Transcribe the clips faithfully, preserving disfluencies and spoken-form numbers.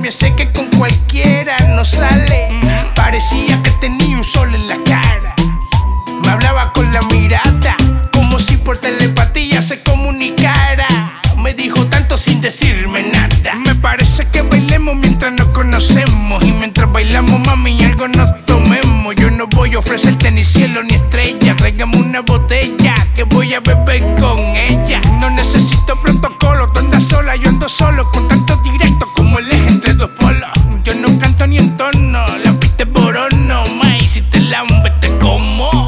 mami, sé que con cualquiera no sale. Parecía que tenía un sol en la cara. Me hablaba con la mirada, como si por telepatía se comunicara. Me dijo tanto sin decirme nada. Me parece que bailemos mientras nos conocemos, y mientras bailamos, mami, algo nos tomemos. Yo no voy a ofrecerte ni cielo ni estrella. Tráigame una botella que voy a beber con ella. No necesito protocolo, tú andas sola, yo ando solo, con tanto directo como el eje entre dos polos. Yo no canto ni en tono, la pista es borono, ma, y si te lambe te como.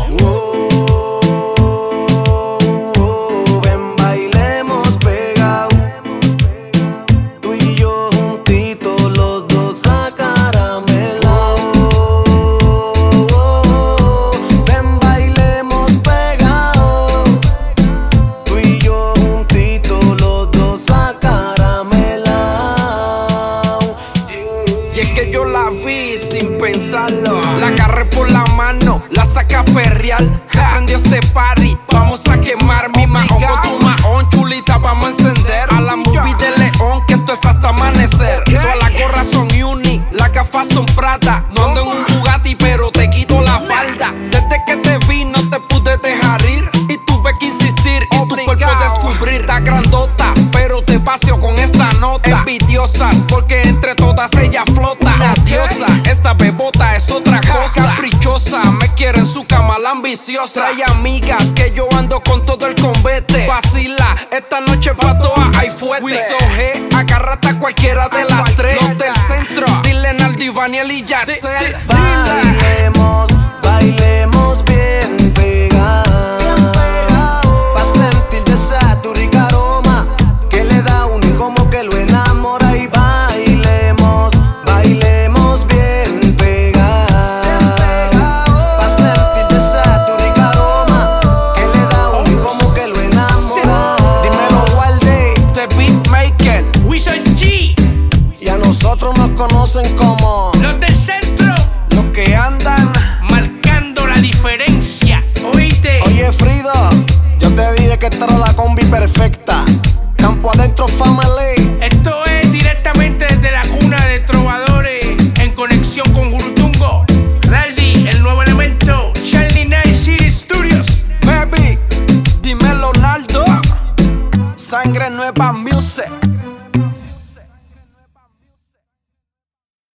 Que yo la vi sin pensarlo, la agarré por la mano, la saca a perrear. Se prendió este party, vamos a quemar mi mahón con tu mahón, chulita, vamos a encender. A la movie de León, que esto es hasta amanecer. Todas las gorras son uni, las gafas son Prada. No ando en un Bugatti, pero te quito la falda. Desde que te vi no te pude dejar ir, y tuve que insistir y tu cuerpo descubrir. Está grandota, pero te paseo con esta nota. Envidiosas, porque entre todas ella flota. Una diosa, esta bebota es otra cosa. Caprichosa, me quiere en su cama la ambiciosa. Hay amigas que yo ando con todo el convete. Vacila, esta noche pa' todas hay fuerte. Wisoge, agárrate a cualquiera de las tres. Los del centro, dile Naldo, Ivaniel y Jaxel. Bailemos, bailemos bien pegados, pa' sentir de esa tu rica aroma que le da un y como que lo enamora. Y bailemos, bailemos bien pegados, pa' sentir de esa tu rica aroma que le da un y como que lo enamora. Dímelo, Walde, The Beatmaker, Wiso G. Y a nosotros nos conocen como Los del centro, los que andan marcando la diferencia. ¿Oíste? Oye, Frida, yo te dije que esta era la combi perfecta. Campo adentro, fama en